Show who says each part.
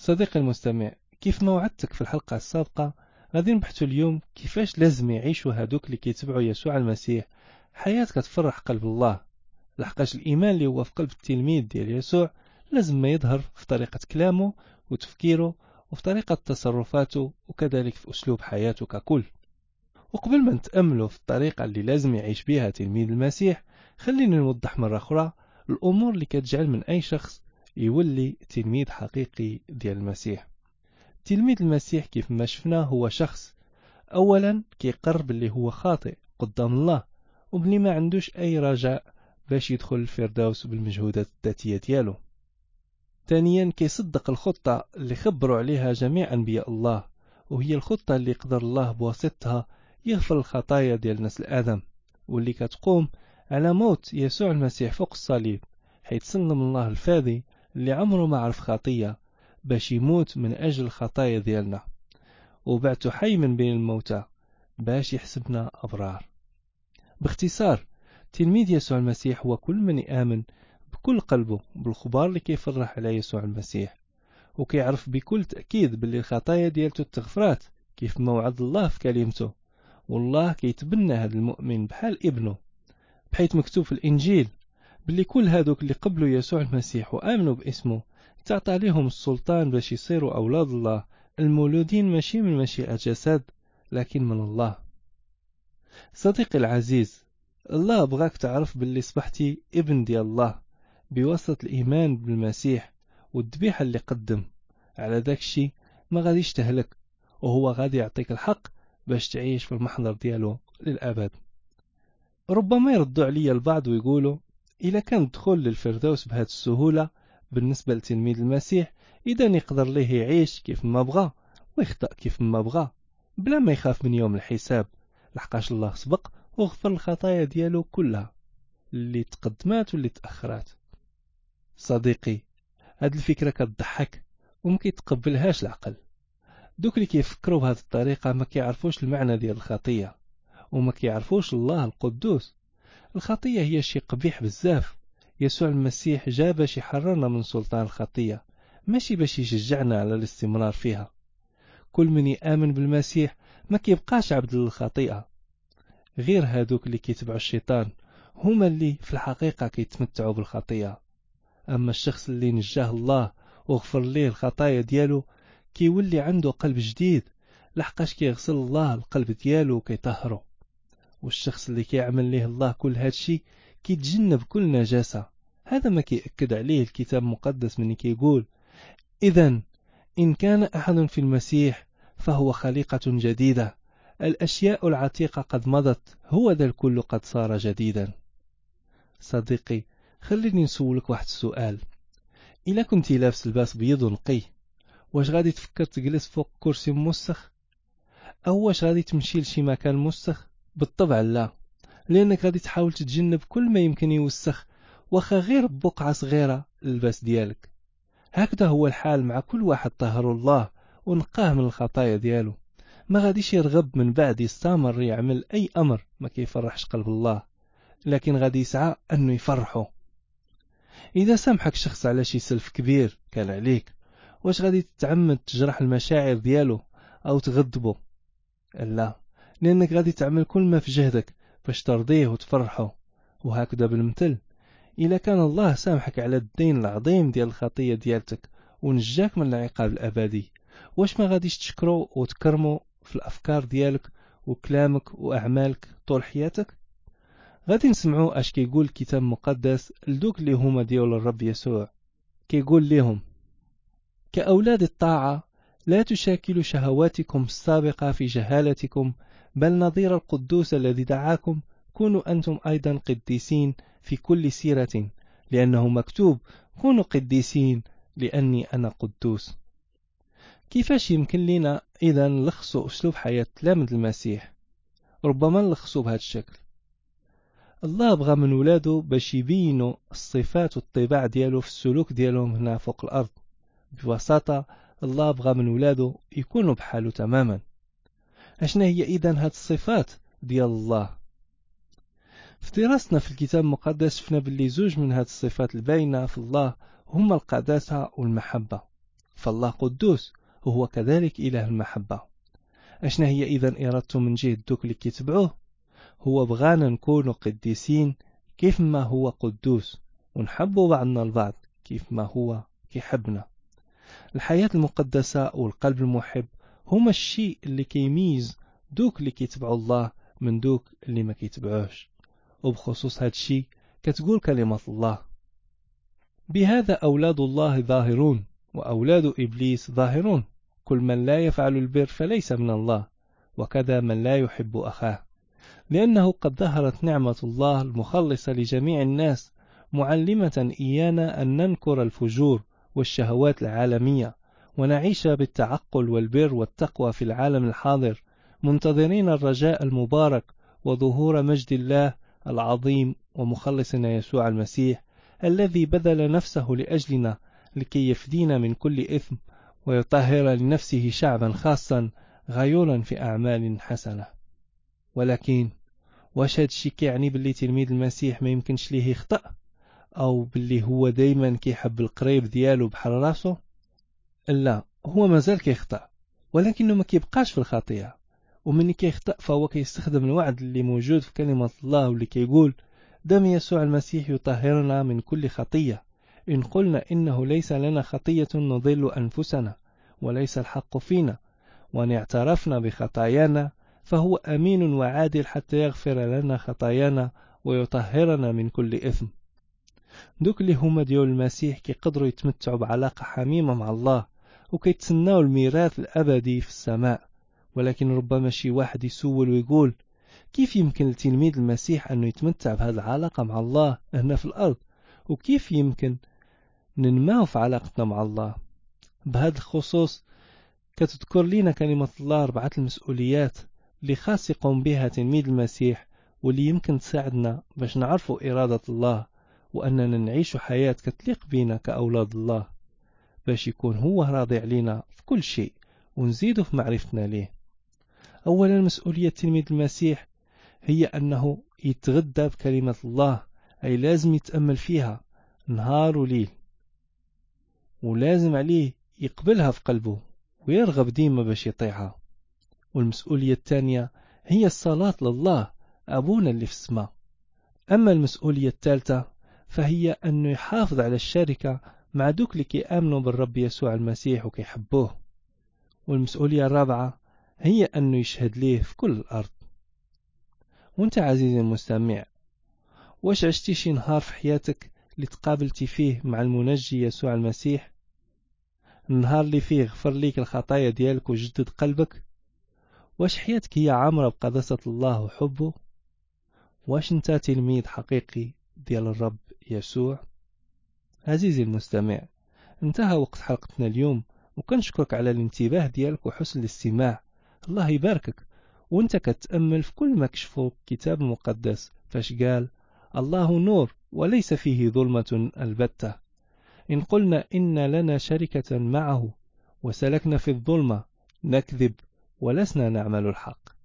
Speaker 1: صديقي المستمع، كيف ما وعدتك في الحلقة السابقة، غادي نبحثوا اليوم كيفاش لازم يعيشوا هادوك اللي كيتبعوا يسوع المسيح حياة كتفرح قلب الله. لحقاش الإيمان اللي هو في قلب التلميذ ديال يسوع لازم ما يظهر في طريقة كلامه وتفكيره وفي طريقة تصرفاته وكذلك في أسلوب حياته ككل. وقبل ما نتأملوا في الطريقة اللي لازم يعيش بها تلميذ المسيح، خلينا نوضح مرة أخرى الأمور اللي كتجعل من أي شخص يولي تلميذ حقيقي ديال المسيح. تلميذ المسيح كيف ما شفنا هو شخص أولا كيقر باللي هو خاطئ قدام الله وبلي ما عندوش أي رجاء باش يدخل الفردوس بالمجهودات الذاتية ديالو. ثانيا كيصدق الخطة اللي خبروا عليها جميع أنبياء الله، وهي الخطة اللي قدر الله بواسطتها يغفر الخطايا ديال نسل آدم، واللي كتقوم على موت يسوع المسيح فوق الصليب، حيث سلم الله الفادي اللي عمره ما عرف خطية باش يموت من أجل الخطايا ديالنا، وبعته حي من بين الموتى باش يحسبنا أبرار. باختصار، تلميذ يسوع المسيح هو كل من يآمن بكل قلبه بالخبار اللي كيفرح على يسوع المسيح، وكيعرف بكل تأكيد باللي الخطايا ديالته تغفرات كيف ما وعد الله في كلمته، والله كيتبنى هذا المؤمن بحال ابنه، بحيث مكتوب في الإنجيل باللي كل هادوك اللي قبلوا يسوع المسيح وآمنوا باسمه تعطى عليهم السلطان باش يصيروا أولاد الله، المولودين ماشي من مشيئة جسد لكن من الله. صديقي العزيز، الله بغاك تعرف باللي صبحتي ابن ديال الله بواسطة الإيمان بالمسيح والذبيحة اللي قدم. على داك الشي ما غاديش تهلك، وهو غادي يعطيك الحق باش تعيش في المحضر ديالو للأبد. ربما يردوا عليا البعض ويقولوا إلا كان الدخول للفردوس بهذه السهولة بالنسبة لتلميذ المسيح، إذا يقدر ليه يعيش كيف ما بغى ويخطأ كيف ما بغى بلا ما يخاف من يوم الحساب، لحقاش الله سبق وغفر الخطايا ديالو كلها اللي تقدمات واللي تأخرات. صديقي، هاد الفكرة كتضحك ومكيتقبلهاش العقل. دوك اللي كيفكروا بهذه الطريقة ما كيعرفوش المعنى ديال الخطية وما كيعرفوش الله القدوس. الخطية هي شيء قبيح بزاف. يسوع المسيح جاء باش يحررنا من سلطان الخطية، ماشي باش يشجعنا على الاستمرار فيها. كل من يآمن بالمسيح ما كيبقاش عبد للخطيئة. غير هادوك اللي كيتبعوا الشيطان هما اللي في الحقيقة كيتمتعوا بالخطيئة. أما الشخص اللي نجاه الله وغفر ليه الخطايا ديالو كيولي عنده قلب جديد، لحقاش كيغسل الله القلب ديالو وكيطهره. والشخص اللي كيعمل ليه الله كل هادشي كيتجنب كل نجاسة. هذا ما كيأكد عليه الكتاب المقدس من كيقول: إذن إن كان أحد في المسيح فهو خليقة جديدة، الأشياء العتيقة قد مضت، هو ذا الكل قد صار جديدا. صديقي، خليني نسولك واحد السؤال. إلا كنت لابس لباس بيض ونقي، واش غادي تفكر تجلس فوق كرسي موسخ؟ أو واش غادي تمشي لشي مكان موسخ؟ بالطبع لا، لأنك غادي تحاول تتجنب كل ما يمكن يوسخ واخا غير بقعة صغيرة اللباس ديالك. هكذا هو الحال مع كل واحد طهر الله ونقاه من الخطايا ديالو، ما غاديش يرغب من بعد يستمر يعمل أي أمر ما كيفرحش قلب الله، لكن غادي يسعى أنه يفرحه. إذا سامحك شخص على شي سلف كبير كان عليك، واش غادي تتعمد تجرح المشاعر ديالو أو تغضبه؟ لا، لأنك غادي تعمل كل ما في جهدك باش ترضيه وتفرحه. وهكذا بالمثل، إلا كان الله سامحك على الدين العظيم ديال الخطية ديالتك ونجاك من العقاب الأبدي، واش ما غاديش تشكره وتكرمه في الأفكار ديالك وكلامك وأعمالك طول حياتك؟ غادي نسمعوا اش كيقول الكتاب المقدس لدوك اللي هما ديال الرب يسوع. كيقول لهم: كأولاد الطاعة لا تشاكلوا شهواتكم السابقة في جهالتكم، بل نظير القدوس الذي دعاكم كونوا أنتم أيضا قديسين في كل سيرة، لأنه مكتوب: كونوا قديسين لأني أنا قدوس. كيفاش يمكن لنا إذا نلخصوا أسلوب حياة تلاميذ المسيح؟ ربما نلخصوا بهذا الشكل: الله بغى من ولاده باش يبينوا الصفات والطباع ديالو في السلوك ديالهم هنا فوق الأرض. ببساطة، الله بغى من ولاده يكونوا بحاله تماما. أشنا هي إذن هاد الصفات ديال الله؟ في دراستنا في الكتاب المقدس شفنا باللي زوج من هاد الصفات الباينة في الله هما القداسة والمحبة. فالله قدوس وهو كذلك إله المحبة. أشنا هي إذن إرادته من جهة دوك اللي كيتبعوه؟ هو بغانا نكونوا قديسين كيف ما هو قدوس، ونحبوا بعضنا البعض كيف ما هو كيحبنا. الحياة المقدسة والقلب المحب هما الشيء اللي كيميز دوك اللي كيتبعوا الله من دوك اللي ما كيتبعوش. وبخصوص هذا الشيء كتقول كلمة الله: بهذا أولاد الله ظاهرون وأولاد إبليس ظاهرون، كل من لا يفعل البر فليس من الله، وكذا من لا يحب أخاه. لأنه قد ظهرت نعمة الله المخلصة لجميع الناس، معلمة إيانا أن ننكر الفجور والشهوات العالمية، ونعيش بالتعقل والبر والتقوى في العالم الحاضر، منتظرين الرجاء المبارك وظهور مجد الله العظيم ومخلصنا يسوع المسيح، الذي بذل نفسه لأجلنا لكي يفدينا من كل إثم ويطهر لنفسه شعبا خاصا غيورا في أعمال حسنة. ولكن واش هادشي كيعني باللي تلميذ المسيح ما يمكنش ليه يخطأ، أو باللي هو دايما كيحب القريب ديالو بحال راسو؟ لا، هو مازال كيخطأ، ولكنه ما كيبقاش في الخطيئة. ومن كيخطأ فهو كيستخدم الوعد اللي موجود في كلمة الله واللي كيقول: دم يسوع المسيح يطهرنا من كل خطية، إن قلنا إنه ليس لنا خطية نضل أنفسنا وليس الحق فينا، وإن اعترفنا بخطايانا فهو أمين وعادل حتى يغفر لنا خطايانا ويطهرنا من كل إثم. دوك اللي هما ديال المسيح كيقدروا يتمتعوا بعلاقة حميمة مع الله وكيتسناو الميراث الأبدي في السماء. ولكن ربما شي واحد يسول ويقول: كيف يمكن لتلميذ المسيح أنه يتمتع بهذه العلاقة مع الله هنا في الأرض، وكيف يمكن ننمو في علاقتنا مع الله؟ بهذا الخصوص كتذكر لنا كلمة الله 4 المسؤوليات اللي خاص يقوم بها تلميذ المسيح، واللي يمكن تساعدنا باش نعرفوا إرادة الله، وأننا نعيش حياة كتليق بينا كأولاد الله، باش يكون هو راضي علينا في كل شيء ونزيدوا في معرفتنا ليه. أولا، مسؤولية تلميذ المسيح هي أنه يتغدى بكلمة الله، أي لازم يتأمل فيها نهار وليل، ولازم عليه يقبلها في قلبه ويرغب ديما باش يطيعها. والمسؤولية الثانية هي الصلاة لله أبونا اللي في السماء. أما المسؤولية الثالثة فهي أنه يحافظ على الشركة مع دوك اللي كيآمنوا بالرب يسوع المسيح وكيحبوه. والمسؤولية الرابعة هي أنه يشهد ليه في كل الأرض. وانت عزيزي المستمع، واش عشتي شي نهار في حياتك اللي تقابلتي فيه مع المنجي يسوع المسيح؟ النهار اللي فيه غفر ليك الخطايا ديالك وجدد قلبك؟ واش حياتك هي عامرة بقداسة الله وحبه؟ واش انت تلميذ حقيقي ديال الرب يسوع؟ عزيزي المستمع، انتهى وقت حلقتنا اليوم، وكنشكرك على الانتباه ديالك وحسن الاستماع. الله يباركك وانت كتأمل في كل ما كشفه الكتاب المقدس، فاش قال: الله نور وليس فيه ظلمة البتة، إن قلنا إن لنا شركة معه وسلكنا في الظلمة نكذب ولسنا نعمل الحق.